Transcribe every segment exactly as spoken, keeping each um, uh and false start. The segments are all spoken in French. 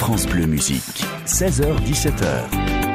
France Bleu Musique, seize heures dix-sept heures.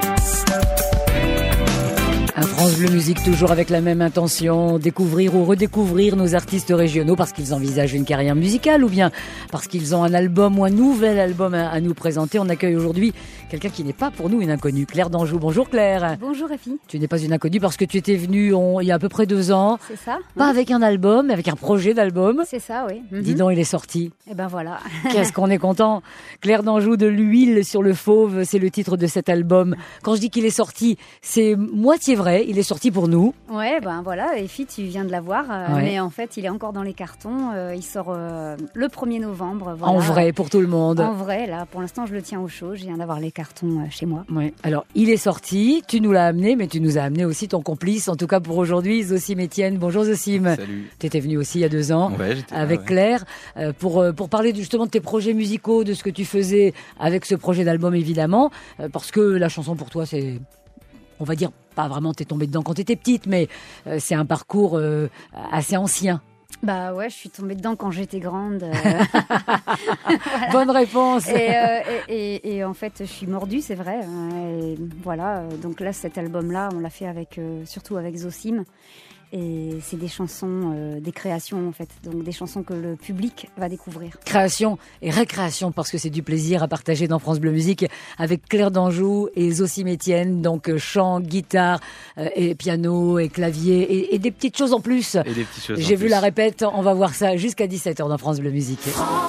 Un France Bleu Musique toujours avec la même intention, découvrir ou redécouvrir nos artistes régionaux parce qu'ils envisagent une carrière musicale ou bien parce qu'ils ont un album ou un nouvel album à, à nous présenter. On accueille aujourd'hui quelqu'un qui n'est pas pour nous une inconnue, Claire d'Anjou. Bonjour Claire. Bonjour Effie. Tu n'es pas une inconnue parce que tu étais venue on, il y a à peu près deux ans. C'est ça. Pas oui. avec un album, mais avec un projet d'album. C'est ça, oui. Mm-hmm. Dis donc, il est sorti. Et ben voilà. Qu'est-ce qu'on est content. Claire d'Anjou, de l'huile sur le fauve, c'est le titre de cet album. Quand je dis qu'il est sorti, c'est moitié vrai. Il est sorti pour nous. Ouais, ben voilà, Effie, tu viens de l'avoir. Euh, Ouais. Mais en fait, il est encore dans les cartons. Euh, il sort euh, le premier novembre. Voilà. En vrai, pour tout le monde. En vrai, là, pour l'instant, je le tiens au chaud. Je viens d'avoir les cartons euh, chez moi. Ouais. Alors, il est sorti, tu nous l'as amené, mais tu nous as amené aussi ton complice, en tout cas pour aujourd'hui, Zosim Etienne. Bonjour Zosim. Salut. Tu étais venu aussi il y a deux ans Ouais, j'étais là, avec ouais. Claire euh, pour, euh, pour parler du- justement de tes projets musicaux, de ce que tu faisais avec ce projet d'album évidemment, euh, parce que la chanson pour toi c'est... On va dire, pas vraiment t'es tombée dedans quand t'étais petite, mais euh, c'est un parcours euh, assez ancien. Bah ouais, je suis tombée dedans quand j'étais grande. euh, Bonne réponse. et, euh, et, et- et en fait, je suis mordue, c'est vrai. hein, Et voilà. euh, Donc là, cet album-là, on l'a fait avec, euh, surtout avec Zosim. Et c'est des chansons, euh, des créations en fait. Donc des chansons que le public va découvrir. Création et récréation parce que c'est du plaisir à partager dans France Bleu Musique avec Claire d'Anjou et Zosim Etienne, donc euh, chant, guitare euh, et piano et clavier et, et des petites choses en plus. Et des petites choses en J'ai vu plus. la répète, on va voir ça jusqu'à dix-sept heures dans France Bleu Musique.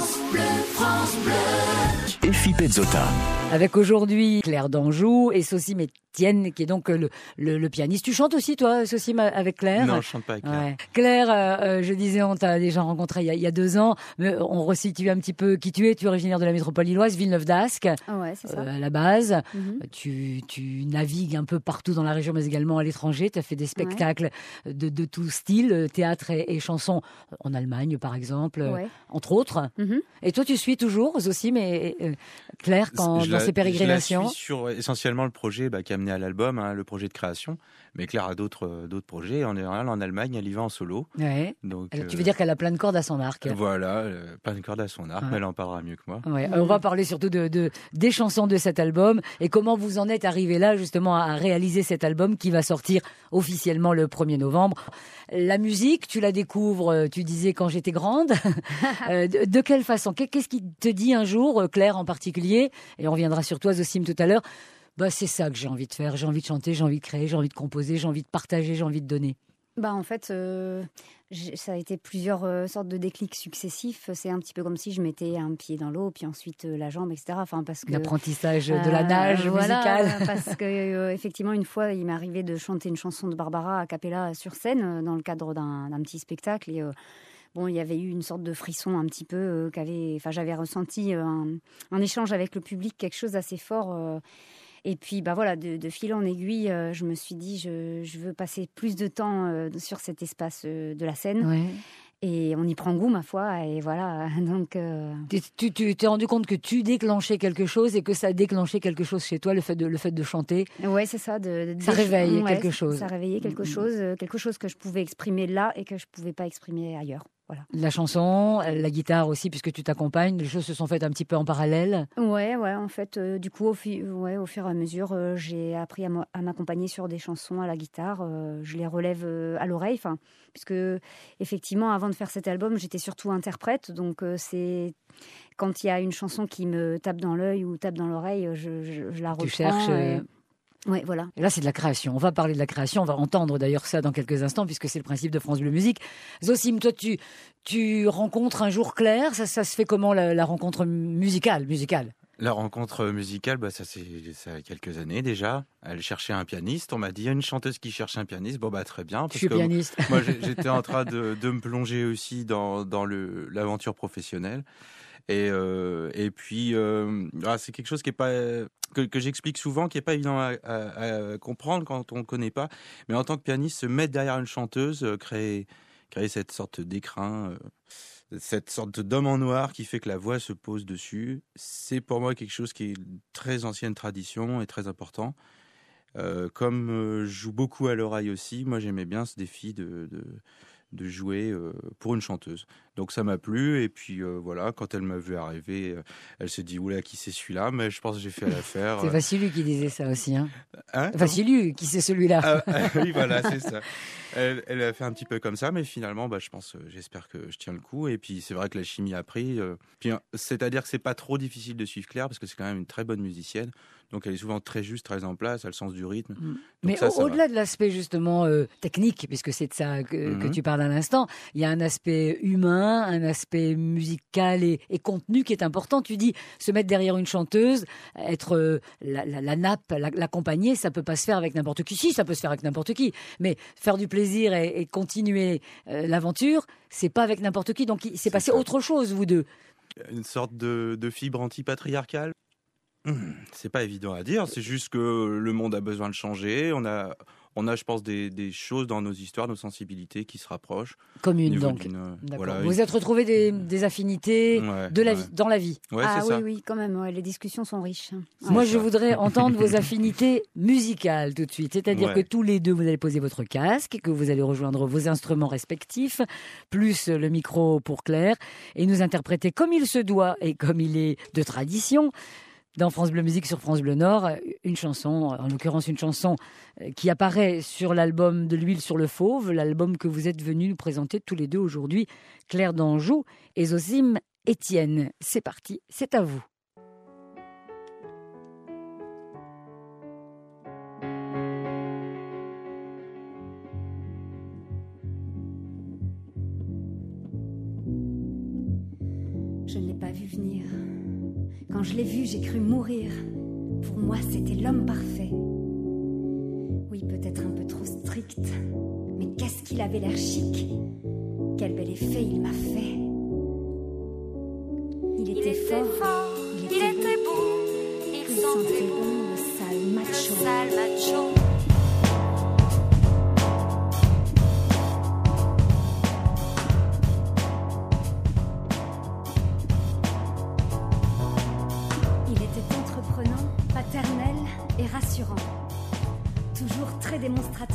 Effie Pezzotta. Avec aujourd'hui Claire d'Anjou et Zosim Etienne qui est donc euh, le, le, le pianiste. Tu chantes aussi toi, Zosim, avec Claire? Non, je chante pas avec Claire. Ouais. Claire, euh, euh, je disais, on t'a déjà rencontré il y, a, il y a deux ans, mais on resitue un petit peu qui tu es. Tu es originaire de la métropole lilloise, Villeneuve d'Ascq, Ah ouais, c'est ça. euh, à la base. Mhm. Tu, tu navigues un peu partout dans la région, mais également à l'étranger. Tu as fait des spectacles de, de tout style, euh, théâtre et, et chansons, en Allemagne par exemple, euh, Ouais. entre autres. Mhm. Et toi, tu suis toujours, Zosim et, et, euh, Claire, quand, Je dans la- ces pérégrinations? Je la suis sur essentiellement le projet bah, qui a amené à l'album, hein, le projet de création. Mais Claire a d'autres euh, d'autres projets. En général, en Allemagne, elle y va en solo. Ouais. Donc, Alors, tu euh, veux dire qu'elle a plein de cordes à son arc? Voilà, euh, pas une corde à son arc, Ouais. mais elle en parlera mieux que moi. Ouais, on va parler surtout de, de, des chansons de cet album et comment vous en êtes arrivé là justement à réaliser cet album qui va sortir officiellement le premier novembre. La musique, tu la découvres, euh, tu disais quand j'étais grande. Euh, de, de quelle façon? Qu'est- Qu'est-ce qui te dit un jour, euh, Claire en particulier, et on reviendra sur toi Zosim tout à l'heure, bah, c'est ça que j'ai envie de faire, j'ai envie de chanter, j'ai envie de créer, j'ai envie de composer, j'ai envie de partager, j'ai envie de donner. Bah en fait, euh, j'ai- ça a été plusieurs euh, sortes de déclics successifs. C'est un petit peu comme si je mettais un pied dans l'eau, puis ensuite euh, la jambe, et cetera. Enfin parce que L'apprentissage de euh, la nage voilà, musicale. Parce que euh, effectivement, une fois, il m'est arrivé de chanter une chanson de Barbara a cappella sur scène euh, dans le cadre d'un d'un petit spectacle et euh, bon, il y avait eu une sorte de frisson un petit peu euh, qu'avait, enfin, j'avais ressenti euh, un, un échange avec le public, quelque chose d'assez fort. euh, et puis, bah voilà, de, de fil en aiguille, euh, je me suis dit, je, je veux passer plus de temps euh, sur cet espace euh, de la scène. Ouais. Et on y prend goût, ma foi. Et voilà, donc... euh, Tu tu- tu t'es rendu compte que tu déclenchais quelque chose et que ça a déclenché quelque chose chez toi, le fait de, le fait de chanter. Ouais, c'est ça. De, de- Ça de- réveille ouais, quelque chose. Ça réveillait quelque Mm, mm. chose, euh, quelque chose que je pouvais exprimer là et que je pouvais pas exprimer ailleurs. Voilà. La chanson, la guitare aussi, puisque tu t'accompagnes, les choses se sont faites un petit peu en parallèle. Ouais, ouais. En fait, euh, du coup, au, fi- ouais, au fur et à mesure, euh, j'ai appris à m'a- à m'accompagner sur des chansons à la guitare. euh, je les relève euh, à l'oreille, enfin, puisque effectivement, avant de faire cet album, j'étais surtout interprète. Donc, euh, c'est quand il y a une chanson qui me tape dans l'œil ou tape dans l'oreille, je, je- je la reprends. Tu cherches. et- euh, Ouais, voilà. Et là, c'est de la création. On va parler de la création. On va entendre d'ailleurs ça dans quelques instants, puisque c'est le principe de France Bleu Musique. Zosim, toi, tu, tu rencontres un jour Claire. Ça, ça se fait comment, la, la rencontre musicale, musicale? La rencontre musicale, bah, ça c'est ça a quelques années déjà. Elle cherchait un pianiste. On m'a dit, il y a une chanteuse qui cherche un pianiste. Bon, bah très bien. Je Parce suis que pianiste. moi, j'ai- j'étais en train de, de me plonger aussi dans, dans le, l'aventure professionnelle. Et, euh, et puis, euh, ah, c'est quelque chose qui est pas, que, que j'explique souvent, qui n'est pas évident à, à- à comprendre quand on ne connaît pas. Mais en tant que pianiste, se mettre derrière une chanteuse, euh, créer, créer cette sorte d'écrin, euh, cette sorte d'homme en noir qui fait que la voix se pose dessus, c'est pour moi quelque chose qui est une très ancienne tradition et très important. Euh, comme euh, je joue beaucoup à l'oreille aussi, moi j'aimais bien ce défi de, de, de jouer euh, pour une chanteuse. Donc ça m'a plu, et puis euh, voilà, quand elle m'a vu arriver, euh, elle s'est dit oula, qui c'est celui-là, mais je pense que j'ai fait l'affaire. C'est Vassiliou qui disait ça aussi. Hein. Hein, Vassiliou, qui c'est celui-là. ah, ah, oui, voilà, c'est ça. Elle, elle a fait un petit peu comme ça, mais finalement, bah, je pense, euh, j'espère que je tiens le coup. Et puis c'est vrai que la chimie a pris. Euh, puis, hein, c'est-à-dire que c'est pas trop difficile de suivre Claire, parce que c'est quand même une très bonne musicienne. Donc elle est souvent très juste, très en place, elle a le sens du rythme. Mm. Donc Mais ça, au- ça au-delà va. de l'aspect justement euh, technique, puisque c'est de ça que, que Mhm. tu parles à l'instant, il y a un aspect humain, un aspect musical et, et contenu qui est important. Tu dis se mettre derrière une chanteuse, être euh, la, la- la nappe, la- l'accompagner, ça peut pas se faire avec n'importe qui. Si, ça peut se faire avec n'importe qui, mais faire du plaisir et, et continuer euh, l'aventure, c'est pas avec n'importe qui. Donc il s'est C'est passé ça. autre chose, vous deux. Une sorte de, de fibre antipatriarcale. Hmm, C'est pas évident à dire, c'est juste que le monde a besoin de changer. On a, on a je pense, des, des choses dans nos histoires, nos sensibilités qui se rapprochent. Au Commune niveau donc. d'une, euh, D'accord. voilà, Vous une- êtes retrouvés des, des affinités Ouais, de la ouais. vie, dans la vie. Ouais, ah c'est oui, ça. oui, quand même, ouais, les discussions sont riches. Ouais. Moi, C'est je ça. voudrais entendre vos affinités musicales tout de suite. C'est-à-dire Ouais. que tous les deux, vous allez poser votre casque, que vous allez rejoindre vos instruments respectifs, plus le micro pour Claire, et nous interpréter comme il se doit et comme il est de tradition, dans France Bleu Musique sur France Bleu Nord, une chanson, en l'occurrence une chanson euh, qui apparaît sur l'album De l'huile sur le fauve, l'album que vous êtes venus nous présenter tous les deux aujourd'hui, Claire d'Anjou et Zosime Étienne. C'est parti, c'est à vous. Je ne l'ai pas vu venir. Quand je l'ai vu, j'ai cru mourir. Pour moi, c'était l'homme parfait. Oui, peut-être un peu trop strict, mais qu'est-ce qu'il avait l'air chic. Quel bel effet il m'a fait. Il était, fort, il était, beau, il, il sentait bon le sale macho. le sale macho. Il était entreprenant, paternel et rassurant. Toujours très démonstratif.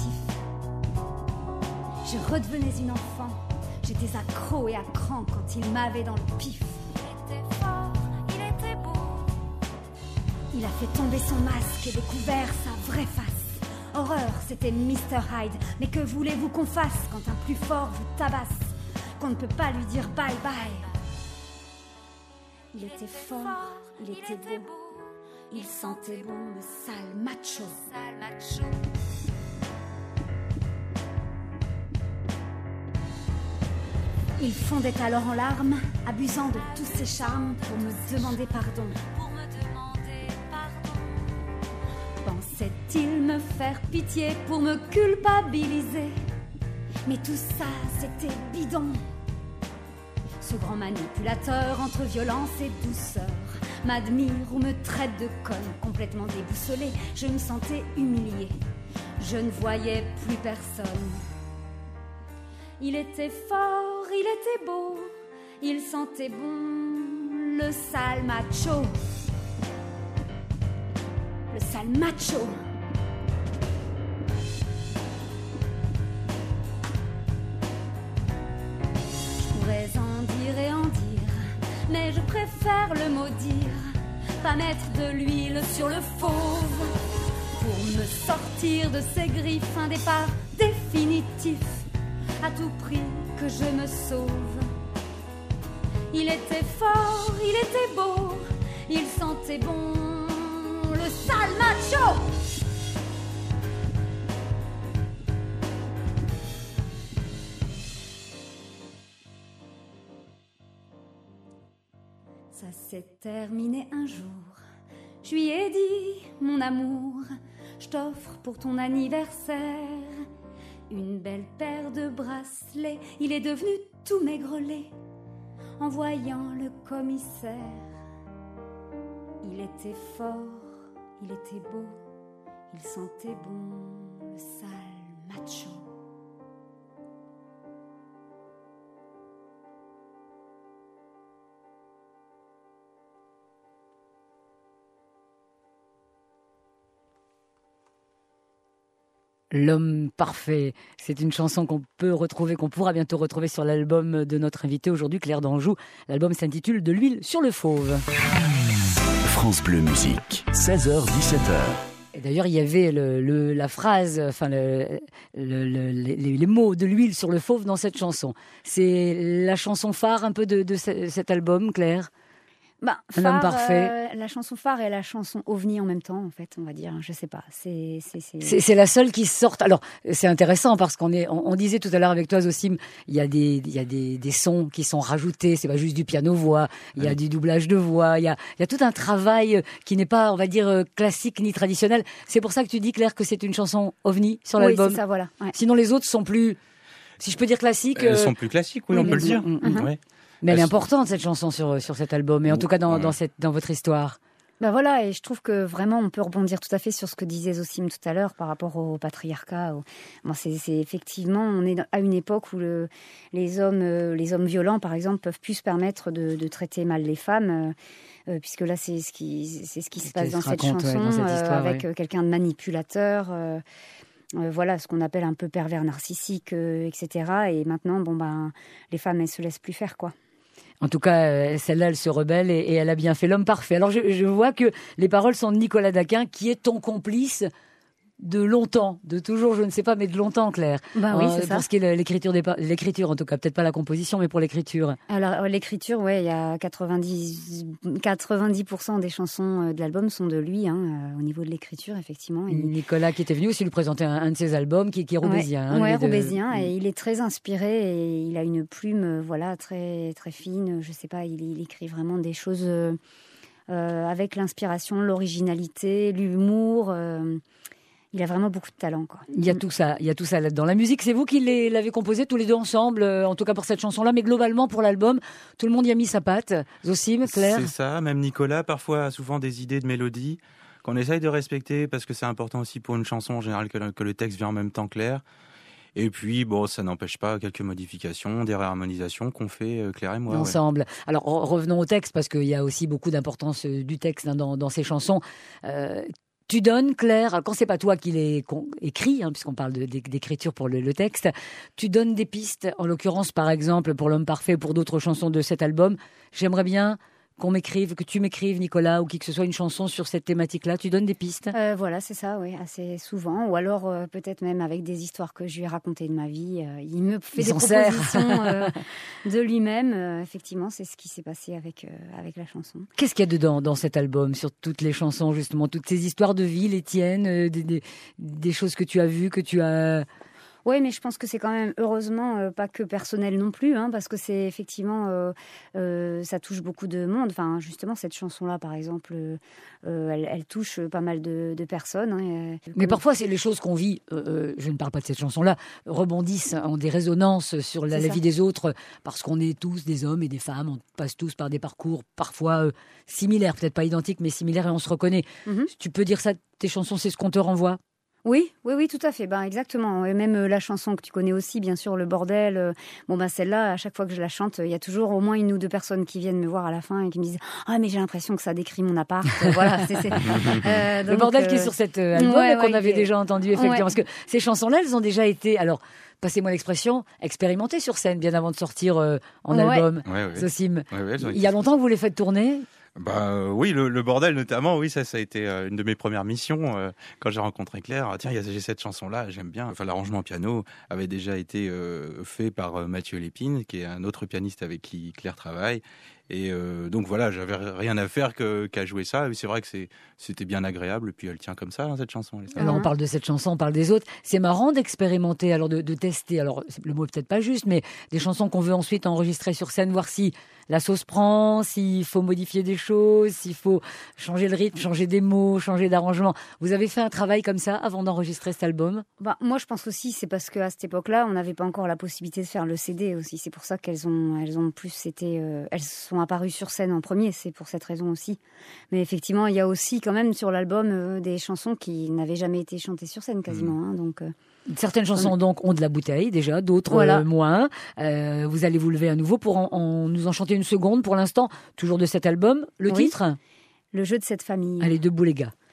Je redevenais une enfant. J'étais accro et à cran quand il m'avait dans le pif. Il était fort, il était beau. Il a fait tomber son masque et découvert sa vraie face. Horreur, c'était mister Hyde. Mais que voulez-vous qu'on fasse quand un plus fort vous tabasse? Qu'on ne peut pas lui dire bye bye. Il était fort, il était beau. Il sentait bon le sale macho. Sale macho. Il fondait alors en larmes, abusant de tous ses charmes pour me demander pardon. Pour me demander pardon. Pensait-il me faire pitié pour me culpabiliser? Mais tout ça, c'était bidon. Ce grand manipulateur entre violence et douceur m'admire ou me traite de conne. Complètement déboussolée, je me sentais humiliée. Je ne voyais plus personne. Il était fort, il était beau, il sentait bon le sale macho. Le sale macho. Je pourrais en dire et en dire, mais je préfère le maudire. Pas mettre de l'huile sur le fauve pour me sortir de ses griffes. Un départ définitif, à tout prix que je me sauve. Il était fort, il était beau, il sentait bon le sale macho. Ça s'est terminé un jour. Je lui ai dit, mon amour, je t'offre pour ton anniversaire une belle paire de bracelets. Il est devenu tout maigrelet en voyant le commissaire. Il était fort, il était beau, il sentait bon le sale macho. L'homme parfait, c'est une chanson qu'on peut retrouver, qu'on pourra bientôt retrouver sur l'album de notre invité aujourd'hui, Claire d'Anjou. L'album s'intitule De l'huile sur le fauve. France Bleu Musique, seize heures dix-sept heures. Et d'ailleurs, il y avait le, le, la phrase, enfin le, le, le, les, les mots de l'huile sur le fauve dans cette chanson. C'est la chanson phare un peu de, de ce, cet album, Claire. Bah, Un phare, homme parfait. euh, la chanson phare et la chanson ovni en même temps, en fait, on va dire. Je sais pas. C'est, c'est, c'est... C'est, c'est la seule qui sorte. Alors, c'est intéressant parce qu'on est, on, on disait tout à l'heure avec toi, Zosim, il y a des, il y a des, des sons qui sont rajoutés. C'est pas juste du piano-voix. Il y a Oui. du doublage de voix. Il y a, il y a tout un travail qui n'est pas, on va dire, classique ni traditionnel. C'est pour ça que tu dis, Claire, que c'est une chanson ovni sur Oui, l'album. c'est ça, voilà. Ouais. Sinon, les autres sont plus, si je peux dire classiques. Elles euh, sont plus classiques, oui, oui, on peut mais le dire. bon, mm, mm. Ouais. Mais elle est Elles- importante, cette chanson, sur, sur cet album. Et en tout cas, dans, Ouais. dans cette, dans votre histoire. Bah voilà, et je trouve que vraiment on peut rebondir tout à fait sur ce que disait Zosim tout à l'heure par rapport au patriarcat. Au... Bon, c'est, c'est effectivement, on est à une époque où le, les hommes, euh, les hommes violents, par exemple, peuvent plus se permettre de, de traiter mal les femmes, euh, euh, puisque là c'est ce qui, c'est ce qui se Ce passe qui dans se cette raconte, ouais, chanson, dans cette euh, histoire, avec ouais. euh, quelqu'un de manipulateur. Euh, euh, voilà, ce qu'on appelle un peu pervers narcissique, euh, et cetera. Et maintenant, bon ben, les femmes, elles se laissent plus faire, quoi. En tout cas, euh, celle-là, elle se rebelle et, et elle a bien fait l'homme parfait. Alors, je, je vois que les paroles sont de Nicolas Daquin, qui est ton complice de longtemps, de toujours, je ne sais pas, mais de longtemps, Claire. Bah oui, Euh, c'est ça. Pour ce qui est de l'écriture, des pa- l'écriture, en tout cas, peut-être pas la composition, mais pour l'écriture. Alors euh, l'écriture, ouais, il y a quatre-vingt-dix, quatre-vingt-dix pour cent des chansons euh, de l'album sont de lui, hein, euh, au niveau de l'écriture, effectivement. Et- Nicolas qui était venu aussi lui présenter un, un de ses albums, qui, qui est Roubaisien. hein, Ouais, lui, de- Roubaisien, et il est très inspiré et il a une plume, euh, voilà, très très fine. Je sais pas, il, il écrit vraiment des choses euh, euh, avec l'inspiration, l'originalité, l'humour. euh, il a vraiment beaucoup de talent, quoi. Il y a tout ça, il y a tout ça là-dedans. La musique, c'est vous qui les- l'avez composée tous les deux ensemble, euh, en tout cas pour cette chanson-là, mais globalement pour l'album, tout le monde y a mis sa patte. Zosim, Claire. C'est ça, même Nicolas parfois a souvent des idées de mélodie qu'on essaye de respecter parce que c'est important aussi pour une chanson en général que le, que le texte vient en même temps clair. Et puis bon, ça n'empêche pas quelques modifications, des réharmonisations qu'on fait euh, Claire et moi. ouais. Ensemble. Alors re- revenons au texte parce qu'il y a aussi beaucoup d'importance euh, du texte hein, dans, dans ces chansons. Euh, tu donnes, Claire, quand c'est pas toi qui les con- écris, hein, puisqu'on parle de- d'é- d'écriture pour le, le texte, tu donnes des pistes. En l'occurrence, par exemple, pour l'homme parfait, pour d'autres chansons de cet album. J'aimerais bien qu'on m'écrive, que tu m'écrives, Nicolas, ou qui que ce soit une chanson sur cette thématique-là. Tu donnes des pistes. Euh, voilà, c'est ça, oui, assez souvent. Ou alors euh, peut-être même avec des histoires que je lui ai racontées de ma vie. Euh, il me fait Il des s'en sert. propositions euh, de lui-même. Euh, effectivement, c'est ce qui s'est passé avec, euh, avec la chanson. Qu'est-ce qu'il y a dedans, dans cet album, sur toutes les chansons, justement, toutes ces histoires de vie, les tiennes, euh, des, des, des choses que tu as vues, que tu as... Oui, mais je pense que c'est quand même, heureusement, euh, pas que personnel non plus, hein, parce que c'est effectivement, euh, euh, ça touche beaucoup de monde. Enfin, justement, cette chanson-là, par exemple, euh, euh, elle, elle touche pas mal de, de personnes. hein, et, euh, Mais parfois, c'est les choses qu'on vit, euh, euh, je ne parle pas de cette chanson-là, rebondissent en des résonances sur la, C'est la ça. vie des autres, parce qu'on est tous des hommes et des femmes, on passe tous par des parcours parfois euh, similaires, peut-être pas identiques, mais similaires, et on se reconnaît. Mhm. Tu peux dire ça, tes chansons, c'est ce qu'on te renvoie? Oui, oui, oui, tout à fait. Ben, exactement. Et même euh, la chanson que tu connais aussi, bien sûr, Le Bordel. euh, bon, ben, celle-là, à chaque fois que je la chante, il y a toujours au moins une ou deux personnes qui viennent me voir à la fin et qui me disent « Ah, mais j'ai l'impression que ça décrit mon appart. » Voilà. c'est, c'est... Euh, Le donc, bordel qui est euh, sur cet euh, album ouais, et qu'on ouais, avait il est- déjà entendu, effectivement. Ouais. Parce que ces chansons-là, elles ont déjà été, alors, passez-moi l'expression, expérimentées sur scène, bien avant de sortir euh, en Ouais. album. Ouais, ouais. Zosim. Ouais, ouais, elles ont Il été- y a longtemps que vous les faites tourner? Bah euh, oui, le, le bordel notamment, oui, ça, ça a été euh, une de mes premières missions euh, quand j'ai rencontré Claire. Ah, tiens, il y a j'ai cette chanson-là, j'aime bien. Enfin, l'arrangement piano avait déjà été euh, fait par euh, Mathieu Lépine, qui est un autre pianiste avec qui Claire travaille. Et euh, donc voilà, j'avais rien à faire que, qu'à jouer ça. Et c'est vrai que c'est, c'était bien agréable. Et puis elle tient comme ça, hein, cette chanson. Elle est sympa. Alors on Mhm. parle de cette chanson, on parle des autres. C'est marrant d'expérimenter, alors de, de tester. Alors c'est- le mot est peut-être pas juste, mais des chansons qu'on veut ensuite enregistrer sur scène, voir si la sauce prend, s'il faut modifier des choses, s'il faut changer le rythme, changer des mots, changer d'arrangement. Vous avez fait un travail comme ça avant d'enregistrer cet album? Bah, moi, je pense aussi, c'est parce qu'à cette époque-là, on n'avait pas encore la possibilité de faire le C D aussi. C'est pour ça qu'elles ont, elles ont plus été, euh, elles sont apparues sur scène en premier. C'est pour cette raison aussi. Mais effectivement, il y a aussi quand même sur l'album euh, des chansons qui n'avaient jamais été chantées sur scène quasiment. hein, donc, euh, Certaines chansons donc ont de la bouteille déjà, d'autres Voilà. euh, moins. Euh, vous allez vous lever à nouveau pour en, en- nous en chanter une seconde pour l'instant, toujours de cet album. Le Oui. titre? le jeu de cette famille. Allez, debout les gars.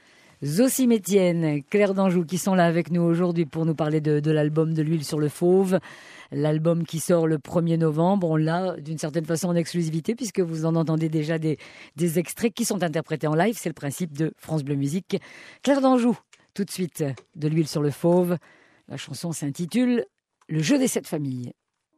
Zosime Etienne, Claire d'Anjou qui sont là avec nous aujourd'hui pour nous parler de, de l'album de l'huile sur le fauve. L'album qui sort le premier novembre, on l'a d'une certaine façon en exclusivité puisque vous en entendez déjà des, des extraits qui sont interprétés en live. C'est le principe de France Bleu Musique. Claire d'Anjou, tout de suite, de l'huile sur le fauve. La chanson s'intitule « Le jeu des sept familles ».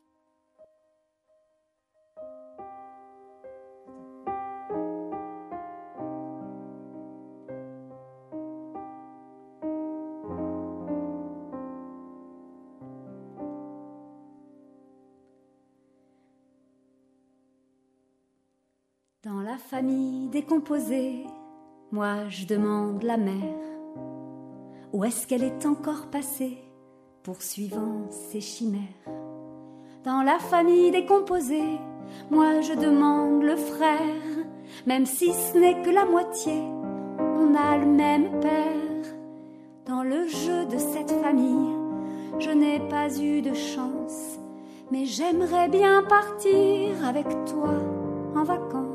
Dans la famille décomposée, moi je demande la mère, où est-ce qu'elle est encore passée, poursuivant ses chimères. Dans la famille décomposée, moi je demande le frère, même si ce n'est que la moitié, on a le même père. Dans le jeu de cette famille, je n'ai pas eu de chance, mais j'aimerais bien partir avec toi en vacances.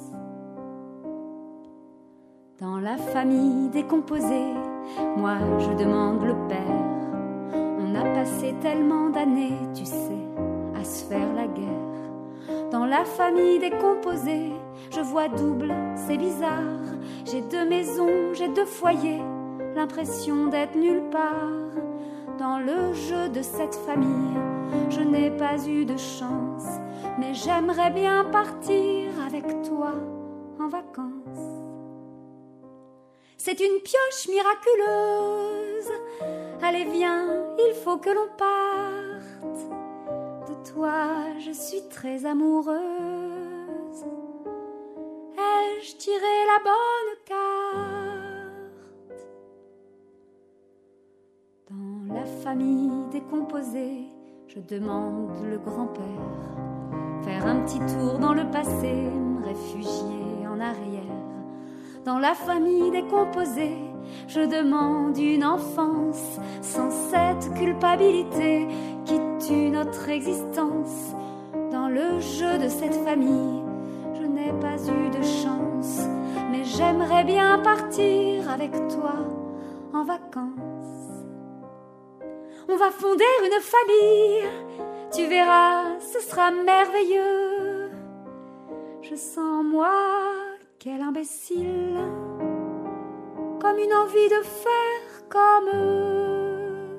Dans la famille décomposée, moi je demande le père. On a passé tellement d'années, tu sais, à se faire la guerre. Dans la famille décomposée, je vois double, c'est bizarre. J'ai deux maisons, j'ai deux foyers, l'impression d'être nulle part. Dans le jeu de cette famille, je n'ai pas eu de chance, mais j'aimerais bien partir avec toi en vacances. C'est une pioche miraculeuse, allez viens, il faut que l'on parte. De toi je suis très amoureuse, ai-je tiré la bonne carte? Dans la famille décomposée, je demande le grand-père, faire un petit tour dans le passé, me réfugier en arrière. Dans la famille décomposée, je demande une enfance sans cette culpabilité qui tue notre existence. Dans le jeu de cette famille, je n'ai pas eu de chance, mais j'aimerais bien partir avec toi en vacances. On va fonder une famille, tu verras, ce sera merveilleux. Je sens moi quel imbécile, comme une envie de faire comme eux.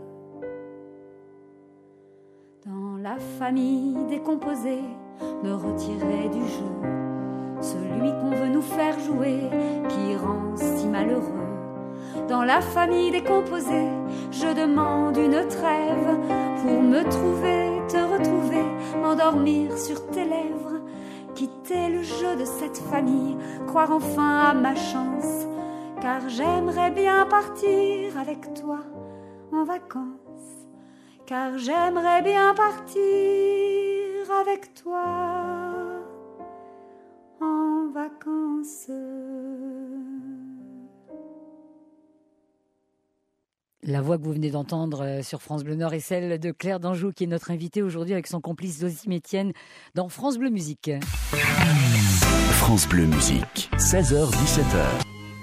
Dans la famille décomposée, me retirer du jeu, celui qu'on veut nous faire jouer, qui rend si malheureux. Dans la famille décomposée, je demande une trêve pour me trouver, te retrouver, m'endormir sur tes lèvres. Quitter le jeu de cette famille, croire enfin à ma chance, car j'aimerais bien partir avec toi en vacances, car j'aimerais bien partir avec toi en vacances. La voix que vous venez d'entendre sur France Bleu Nord est celle de Claire d'Anjou, qui est notre invitée aujourd'hui avec son complice Zosime Etienne dans France Bleu Musique. France Bleu Musique, seize heures dix-sept heures.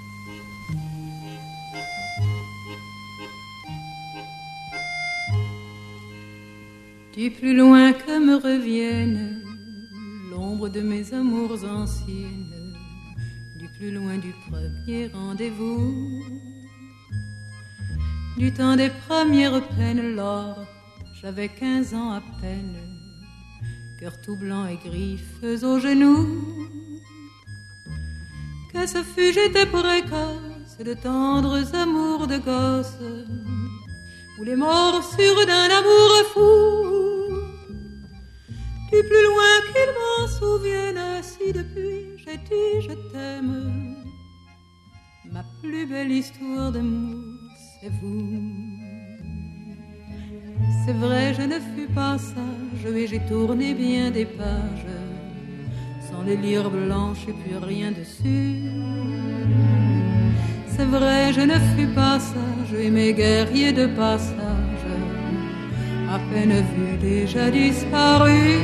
Du plus loin que me revienne l'ombre de mes amours anciennes, du plus loin du premier rendez-vous, du temps des premières peines, lors j'avais quinze ans à peine, cœur tout blanc et griffes aux genoux. Que ce fut, j'étais précoce, de tendres amours de gosse, ou les morsures d'un amour fou. Du plus loin qu'il m'en souvienne, si depuis j'ai dit je t'aime, ma plus belle histoire d'amour, c'est vous. C'est vrai, je ne fus pas sage, et j'ai tourné bien des pages, sans les lire blanches et plus rien dessus. C'est vrai, je ne fus pas sage, et mes guerriers de passage, à peine vus, déjà disparus.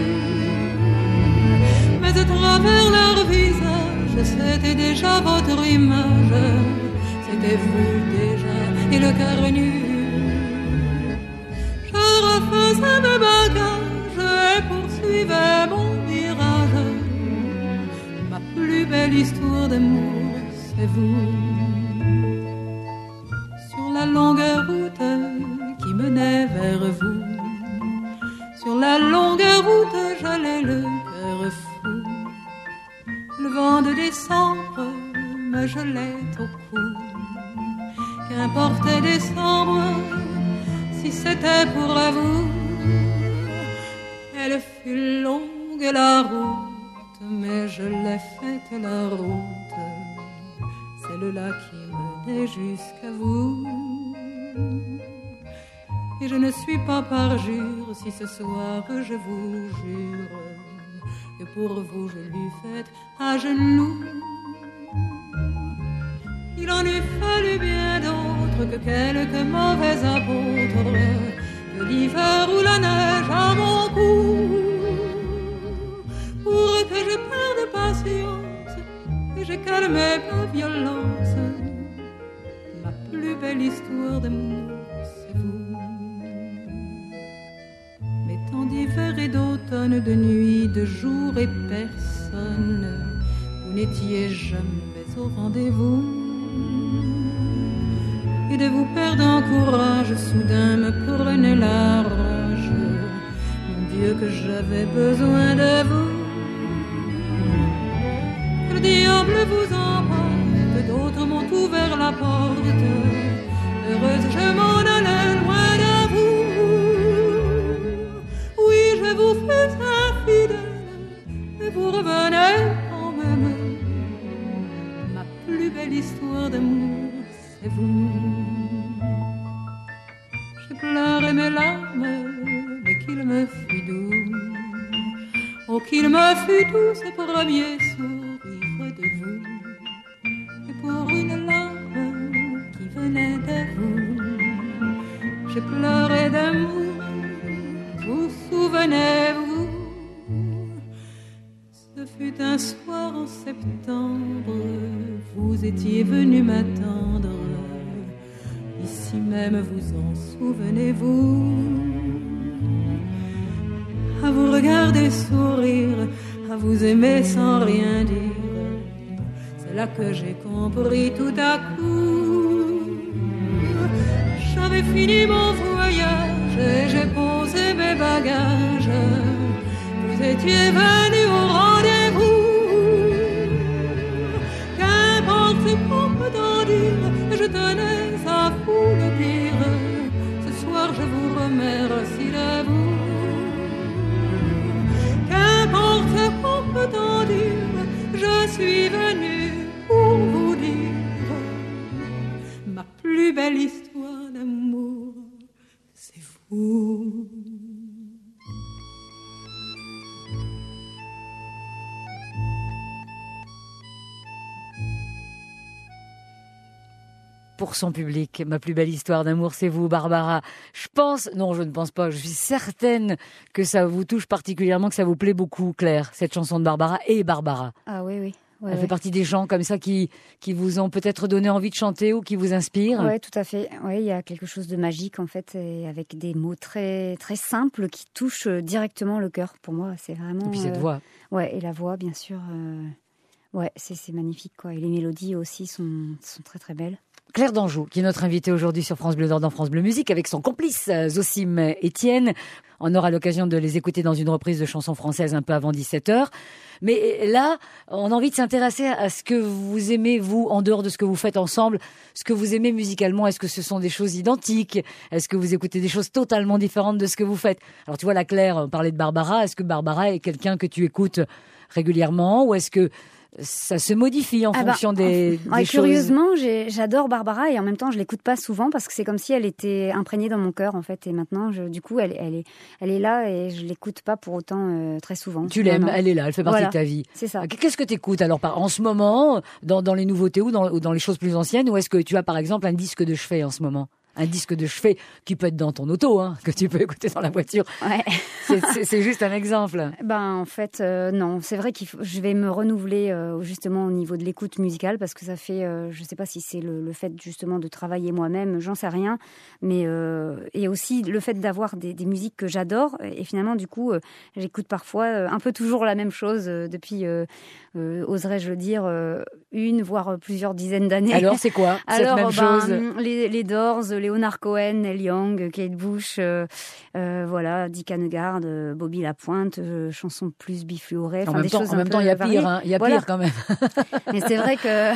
Mais à travers leur visage, c'était déjà votre image, étiez-vous déjà et le cœur nu. Je refaisais mes bagages et poursuivais mon virage. Ma plus belle histoire d'amour, c'est vous. Sur la longue route qui menait vers vous, sur la longue route j'allais le cœur fou. Le vent de décembre me gelait au cou. Qu'importe décembre si c'était pour vous. Elle fut longue la route, mais je l'ai faite la route, celle-là qui menait jusqu'à vous. Et je ne suis pas parjure si ce soir je vous jure que pour vous je l'eus faite à genoux. Il en eût fallu bien d'autres que quelques mauvais apôtres, que l'hiver ou la neige à mon cou, pour que je perde patience et je calmé ma violence. Ma plus belle histoire d'amour, c'est vous. Mais tant d'hiver et d'automne, de nuit, de jour et personne, vous n'étiez jamais au rendez-vous. Et de vous perdre en courage, soudain me prenait la rage. Mon Dieu, que j'avais besoin de vous. Que le diable vous emporte, d'autres m'ont ouvert la porte. Heureuse, je m'en allais loin de vous. Oui, je vous fais infidèle, et vous revenez quand même. Ma plus belle histoire d'amour, c'est vous. J'ai pleuré mes larmes, mais qu'il me fut doux. Oh, qu'il me fut doux ce premier sourire de vous. Et pour une larme qui venait de vous, j'ai pleuré d'amour, vous souvenez-vous. Ce fut un soir en septembre, vous étiez venu m'attendre. Ici même, vous en souvenez-vous? À vous regarder sourire, à vous aimer sans rien dire, c'est là que j'ai compris tout à coup. J'avais fini mon voyage et j'ai posé mes bagages. Vous étiez venu au rendez-vous. Qu'importe ce qu'on peut en dire, je tenais à vous le dire. Ce soir je vous remercie de vous. Qu'importe ce qu'on peut en dire, je suis venue pour vous dire ma plus belle histoire d'amour, c'est vous. Pour son public, ma plus belle histoire d'amour, c'est vous, Barbara. Je pense, non, je ne pense pas, je suis certaine que ça vous touche particulièrement, que ça vous plaît beaucoup, Claire, cette chanson de Barbara et Barbara. Ah oui, oui. Ouais, Elle ouais. fait partie des gens comme ça qui, qui vous ont peut-être donné envie de chanter ou qui vous inspirent. Oui, tout à fait. Ouais, il y a quelque chose de magique en fait, et avec des mots très très simples qui touchent directement le cœur. Pour moi, c'est vraiment. Et puis cette euh, voix. Ouais, et la voix, bien sûr. Euh... Ouais, c'est c'est magnifique quoi. Et les mélodies aussi sont sont très très belles. Claire Danjou, qui est notre invitée aujourd'hui sur France Bleu Nord dans France Bleu Musique, avec son complice Zosim Etienne. On aura l'occasion de les écouter dans une reprise de chansons françaises un peu avant dix-sept heures. Mais là, on a envie de s'intéresser à ce que vous aimez, vous, en dehors de ce que vous faites ensemble, ce que vous aimez musicalement. Est-ce que ce sont des choses identiques? Est-ce que vous écoutez des choses totalement différentes de ce que vous faites? Alors tu vois, la Claire, on parlait de Barbara. Est-ce que Barbara est quelqu'un que tu écoutes régulièrement, ou est-ce que ça se modifie en Ah fonction bah, des, ouais, des choses? Curieusement, j'ai- j'adore Barbara et en même temps, je l'écoute pas souvent parce que c'est comme si elle était imprégnée dans mon cœur en fait. Et maintenant, je, du coup, elle, elle est, elle est là et je l'écoute pas pour autant euh, très souvent. Tu l'aimes, Non, non. elle est là, elle fait partie Voilà. de ta vie. C'est ça. Qu'est-ce que tu écoutes alors par- en ce moment, dans, dans les nouveautés ou dans, ou dans les choses plus anciennes, ou est-ce que tu as par exemple un disque de chevet en ce moment? un disque de chevet qui peut être dans ton auto, hein, que tu peux écouter dans la voiture. Ouais. C'est, c'est, c'est juste un exemple. Ben, en fait, euh, non. C'est vrai que je vais me renouveler euh, justement au niveau de l'écoute musicale parce que ça fait, euh, je ne sais pas si c'est le, le fait justement de travailler moi-même, j'en sais rien. Mais, euh, et aussi le fait d'avoir des, des musiques que j'adore. Et finalement, du coup, euh, j'écoute parfois euh, un peu toujours la même chose euh, depuis, euh, euh, oserais-je le dire, euh, une, voire plusieurs dizaines d'années. Alors, c'est quoi cette Alors, même ben, chose? les, les Doors, Leonard Cohen, Neil Young, Kate Bush, euh, euh, voilà, Dick Hanegard, euh, Bobby Lapointe, euh, chansons plus bifluorées. En enfin, même des temps, choses en un même peu temps, il y a variées. pire, hein. Il y a Voilà. pire quand même. Mais c'est vrai que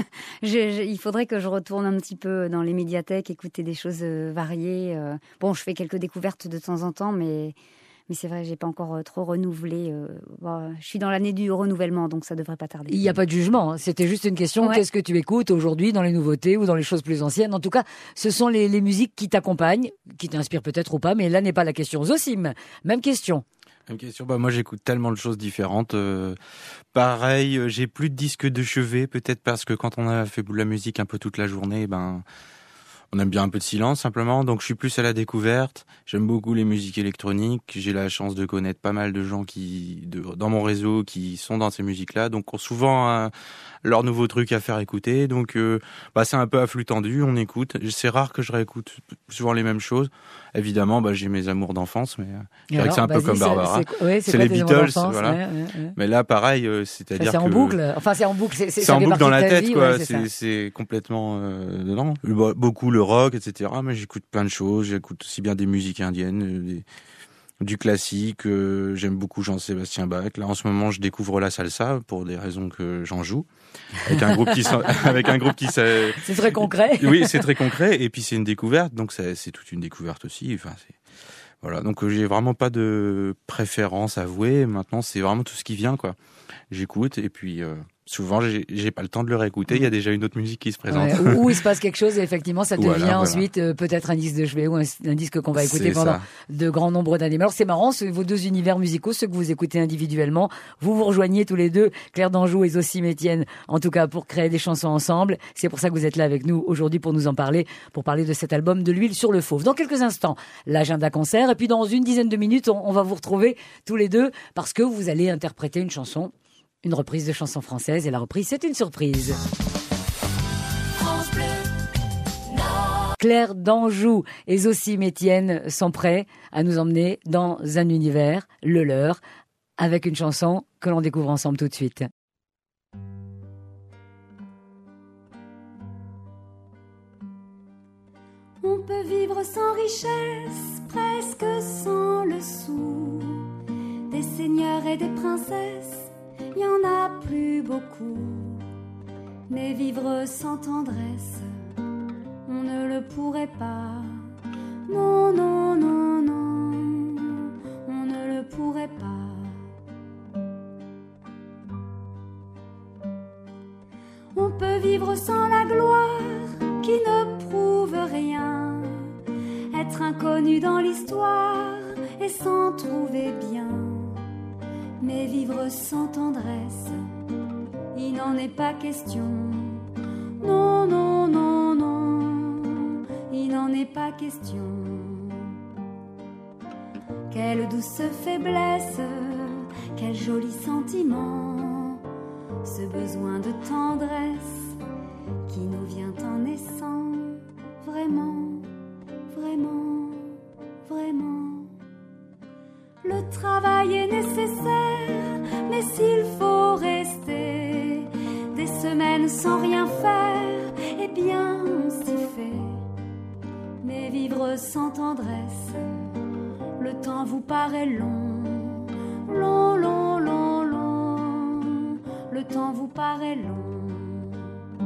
je, je, il faudrait que je retourne un petit peu dans les médiathèques, écouter des choses euh, variées. euh. Bon, je fais quelques découvertes de temps en temps, mais mais c'est vrai, j'ai pas encore euh, trop renouvelé. euh, bon, je suis dans l'année du renouvellement, donc ça devrait pas tarder. Il n'y a pas de jugement, hein. C'était juste une question. Ouais. Qu'est-ce que tu écoutes aujourd'hui dans les nouveautés ou dans les choses plus anciennes? En tout cas, ce sont les, les musiques qui t'accompagnent, qui t'inspirent peut-être ou pas, mais là n'est pas la question. Zosim, même question. Même question. Bah, moi, j'écoute tellement de choses différentes. Euh, pareil, euh, j'ai plus de disques de chevet, peut-être parce que quand on a fait de la musique un peu toute la journée, ben, on aime bien un peu de silence simplement. Donc, je suis plus à la découverte. J'aime beaucoup les musiques électroniques. J'ai la chance de connaître pas mal de gens qui, de, dans mon réseau, qui sont dans ces musiques-là. Donc, ont souvent euh, leurs nouveaux trucs à faire écouter. Donc, euh, bah, c'est un peu à flux tendu. On écoute. C'est rare que je réécoute souvent les mêmes choses. Évidemment, bah, j'ai mes amours d'enfance, mais euh, je dirais que c'est un peu vas-y, comme c'est- Barbara. C'est, ouais, C'est quoi les tes amours Beatles, d'enfance? voilà. Ouais, ouais, ouais. Mais là, pareil, euh, Ça, c'est-à-dire c'est en que boucle. Enfin, c'est en boucle. C'est, c'est, c'est ça en fait boucle dans partie la de ta tête, vie, quoi. ouais, c'est c'est, ça. c'est complètement euh, dedans. Bo- Beaucoup le rock, et cetera. Mais j'écoute plein de choses. J'écoute aussi bien des musiques indiennes, euh, des, du classique. euh, j'aime beaucoup Jean-Sébastien Bach. Là, en ce moment, je découvre la salsa pour des raisons que j'en joue avec un groupe qui, s'en- avec un groupe qui s'a- C'est très concret. Oui, c'est très concret. Et puis c'est une découverte, donc c'est, c'est toute une découverte aussi. Enfin, c'est voilà. Donc euh, j'ai vraiment pas de préférence avouée. Maintenant, c'est vraiment tout ce qui vient, quoi. J'écoute et puis euh, souvent j'ai, j'ai pas le temps de le réécouter. Il y a déjà une autre musique qui se présente. Ouais, où, où il se passe quelque chose et effectivement ça devient Voilà, voilà. ensuite euh, peut-être un disque de chevet ou un, un disque qu'on va écouter C'est pendant ça. de grands nombres d'années. Mais alors c'est marrant, ce- vos deux univers musicaux, ceux que vous écoutez individuellement, vous vous rejoignez tous les deux, Claire d'Anjou et Zosim Etienne, en tout cas pour créer des chansons ensemble. C'est pour ça que vous êtes là avec nous aujourd'hui pour nous en parler, pour parler de cet album De l'huile sur le fauve. Dans quelques instants, l'agenda concert et puis dans une dizaine de minutes, on, on va vous retrouver tous les deux parce que vous allez interpréter une chanson. Une reprise de chanson française et la reprise, c'est une surprise. France Bleu, Nord. Claire d'Anjou et Zosim Etienne sont prêts à nous emmener dans un univers, le leur, avec une chanson que l'on découvre ensemble tout de suite. On peut vivre sans richesse, presque sans le sou. Des seigneurs et des princesses, il y en a plus beaucoup. Mais vivre sans tendresse, on ne le pourrait pas. Non, non, non, non, on ne le pourrait pas. On peut vivre sans la gloire qui ne prouve rien, être inconnu dans l'histoire et s'en trouver bien. Mais vivre sans tendresse, il n'en est pas question. Non, non, non, non, il n'en est pas question. Quelle douce faiblesse, quel joli sentiment, ce besoin de tendresse qui nous vient en naissant. Vraiment, vraiment, vraiment. Le travail est nécessaire, mais s'il faut rester des semaines sans rien faire, eh bien on s'y fait. Mais vivre sans tendresse, le temps vous paraît long, long, long, long, long. Le temps vous paraît long.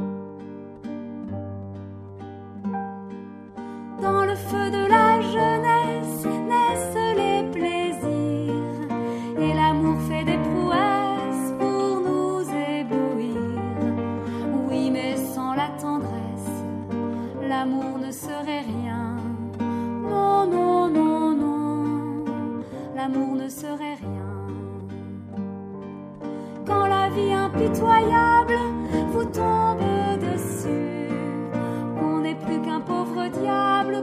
Dans le feu de la jeunesse naissent les plaisirs, et l'amour fait des prouesses pour nous éblouir. Oui, mais sans la tendresse, l'amour ne serait rien. Non, non, non, non, l'amour ne serait rien. Quand la vie impitoyable vous tombe dessus, qu'on n'est plus qu'un pauvre diable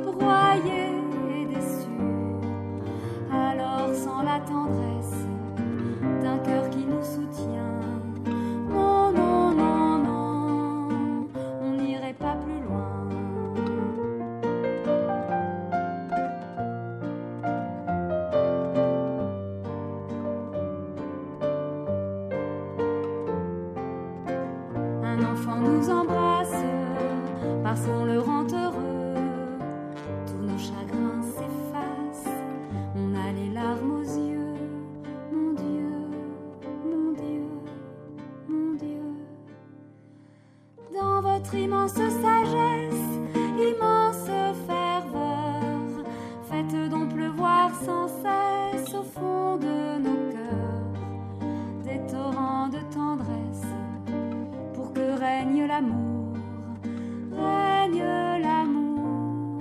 tendresse d'un cœur qui nous soutient. Non, non, non, non, on n'irait pas plus loin. Un enfant nous embrasse parce qu'on le rend heureux. Tous nos chagrins s'effacent, on a les larmes aux yeux. Mon Dieu, mon Dieu, mon Dieu. Dans votre immense sagesse, immense ferveur, faites donc pleuvoir sans cesse au fond de nos cœurs des torrents de tendresse, pour que règne l'amour, règne l'amour,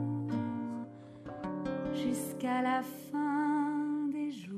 jusqu'à la fin des jours.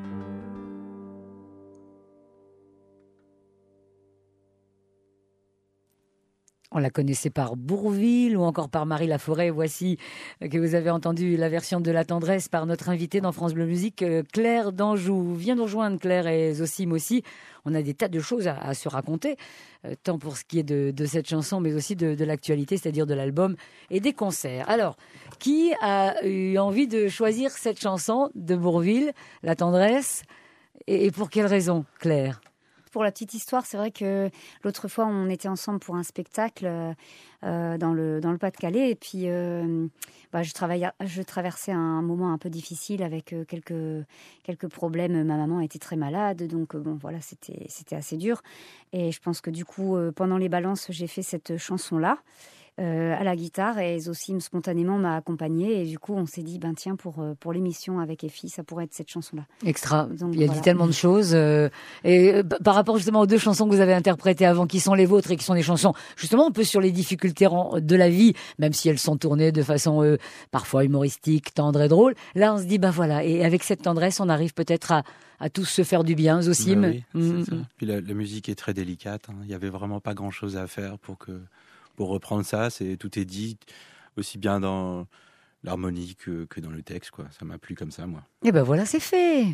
On la connaissait par Bourvil ou encore par Marie Laforêt. Voici que vous avez entendu la version de La Tendresse par notre invitée dans France Bleu Musique, Claire d'Anjou. Viens nous rejoindre, Claire, et Zosime aussi. On a des tas de choses à, à se raconter, euh, tant pour ce qui est de, de cette chanson, mais aussi de, de l'actualité, c'est-à-dire de l'album et des concerts. Alors, qui a eu envie de choisir cette chanson de Bourvil, La Tendresse, et, et pour quelle raison, Claire ? Pour la petite histoire, c'est vrai que l'autre fois, on était ensemble pour un spectacle euh, dans le dans le Pas-de-Calais, et puis euh, bah, je travaillais, je traversais un moment un peu difficile avec euh, quelques quelques problèmes. Ma maman était très malade, donc euh, bon voilà, c'était c'était assez dur. Et je pense que du coup, euh, pendant les balances, j'ai fait cette chanson-là. Euh, à la guitare, et Zosime spontanément m'a accompagnée, et du coup on s'est dit ben tiens, pour euh, pour l'émission avec Effie, ça pourrait être cette chanson-là. Extra. Donc, il y a voilà. dit tellement de choses. euh, et euh, par rapport justement aux deux chansons que vous avez interprétées avant, qui sont les vôtres et qui sont des chansons justement un peu sur les difficultés ren- de la vie, même si elles sont tournées de façon euh, parfois humoristique, tendre et drôle. Là, on se dit ben voilà, et avec cette tendresse, on arrive peut-être à à tous se faire du bien, Zosime. Bah oui, c'est Mm, ça. mm. Puis la, la musique est très délicate, hein. Il y avait vraiment pas grand-chose à faire pour que pour reprendre ça. C'est tout est dit aussi bien dans l'harmonie que, que dans le texte, quoi. Ça m'a plu comme ça, moi. Et ben voilà, c'est fait.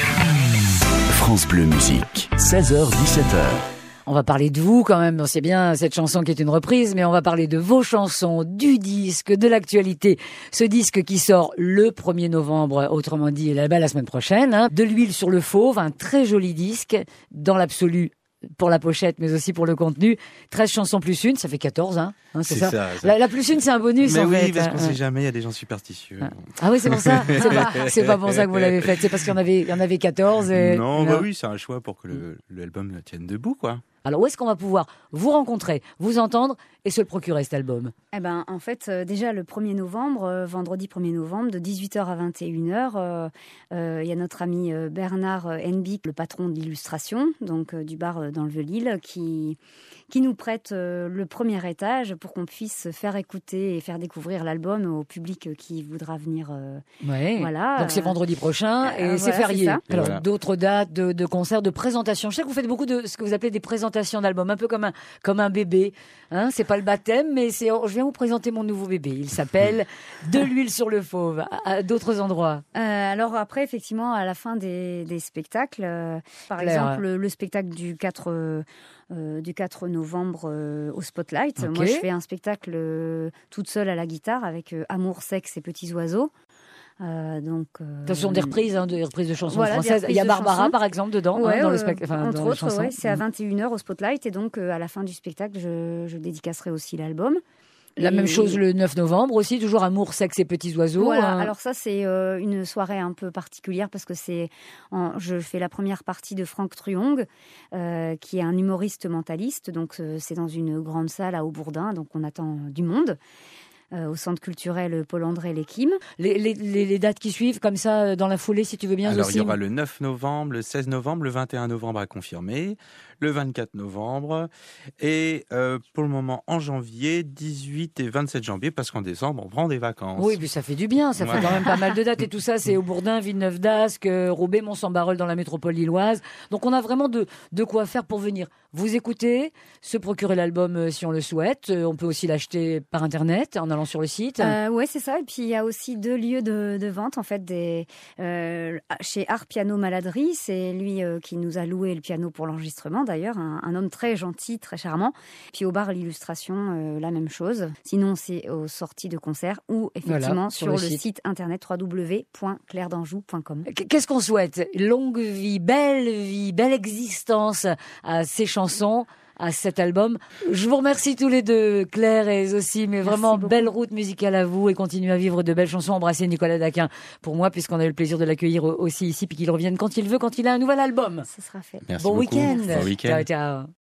France Bleu Musique, seize heures dix-sept heures. On va parler de vous quand même, c'est bien cette chanson qui est une reprise, mais on va parler de vos chansons, du disque, de l'actualité. Ce disque qui sort le premier novembre, autrement dit la, la semaine prochaine, hein. De l'huile sur le fauve, un très joli disque, dans l'absolu, pour la pochette, mais aussi pour le contenu. treize chansons plus une, ça fait quatorze, hein, hein c'est, C'est ça, ça, ça. La, la plus une, c'est un bonus, Mais en oui, fait. parce qu'on hein. sait jamais, il y a des gens superstitieux. Ah oui, c'est pour ça. C'est pas, c'est pas pour ça que vous l'avez faite. C'est parce qu'il y en avait, il y en avait quatorze. Et... Non, bah oui, c'est un choix pour que le, l'album tienne debout, quoi. Alors, où est-ce qu'on va pouvoir vous rencontrer, vous entendre et se le procurer, cet album ? Eh ben, en fait, euh, déjà le premier novembre, euh, vendredi premier novembre, de dix-huit heures à vingt et une heures, euh, euh, il y a notre ami euh, Bernard euh, Henbick, le patron de l'illustration, donc euh, du bar euh, dans le Vieux-Lille, qui, qui nous prête euh, le premier étage pour qu'on puisse faire écouter et faire découvrir l'album au public euh, qui voudra venir. Euh, Ouais. Voilà. Donc c'est vendredi prochain et euh, c'est voilà, férié. c'est ça. Alors Voilà. d'autres dates de, de concerts, de présentations. Je sais que vous faites beaucoup de ce que vous appelez des présentations d'albums, un peu comme un comme un bébé. Hein, c'est pas le baptême, mais c'est. Je viens vous présenter mon nouveau bébé. Il s'appelle De l'huile sur le fauve. À, à d'autres endroits. Euh, alors après, effectivement, à la fin des, des spectacles, euh, par Claire. exemple, le, le spectacle du quatre, euh, euh, du quatre novembre euh, au Spotlight. Ok. Moi, je fais un spectacle euh, toute seule à la guitare avec euh, Amour, sexe et petits oiseaux. Euh, donc, euh, Ce sont des reprises, hein, des reprises de chansons Voilà, des françaises. Il y a reprises de Barbara, chansons. par exemple, dedans, hein, Ouais, dans le euh, spectacle. Enfin, entre dans les autres, chansons. ouais, c'est à Mm. vingt et une heures au Spotlight. Et donc, euh, à la fin du spectacle, je, je dédicacerai aussi l'album. La Et- même chose le neuf novembre aussi, toujours Amour, sexe et petits oiseaux. Voilà, hein. alors ça c'est euh, une soirée un peu particulière parce que c'est, en- je fais la première partie de Franck Truong, euh, qui est un humoriste mentaliste, donc euh, c'est dans une grande salle à Aubourdin, donc on attend du monde. Euh, au centre culturel Paul-André Léquim. Les, les, les, les dates qui suivent, comme ça, euh, dans la foulée, si tu veux bien, Alors, il y Zosime. aura le neuf novembre, le seize novembre, le vingt et un novembre à confirmer, le vingt-quatre novembre. Et euh, pour le moment, en janvier, dix-huit et vingt-sept janvier, parce qu'en décembre, on prend des vacances. Oui, puis ça fait du bien, ça Ouais. fait quand même pas mal de dates. Et tout ça, c'est au Bourdin, Villeneuve-d'Ascq, euh, Roubaix, Mont-Saint-Barreul dans la métropole lilloise. Donc on a vraiment de, de quoi faire pour venir vous écouter, se procurer l'album euh, si on le souhaite. Euh, on peut aussi l'acheter par Internet, en allant sur le site. Euh, ouais, c'est ça. Et puis il y a aussi deux lieux de, de vente en fait, des, euh, chez Art Piano Maladry, c'est lui euh, qui nous a loué le piano pour l'enregistrement d'ailleurs, un, un homme très gentil, très charmant. Puis au bar l'illustration, euh, la même chose. Sinon c'est aux sorties de concerts ou effectivement Voilà, sur, sur le, le site. site. internet w w w point claire d'anjou point com. Qu'est-ce qu'on souhaite? Longue vie, belle vie, belle existence à ces chansons, à cet album. Je vous remercie tous les deux, Claire et Zossi, mais vraiment beaucoup. belle route musicale à vous et continuez à vivre de belles chansons. Embrassez Nicolas Daquin pour moi, puisqu'on a eu le plaisir de l'accueillir aussi ici, puis qu'il revienne quand il veut, quand il a un nouvel album. Ce sera fait. Merci Bon beaucoup. week-end. Bon week-end. Ciao, ciao.